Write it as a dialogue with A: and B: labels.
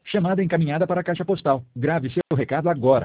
A: Chamada encaminhada para a caixa postal. Grave seu recado agora.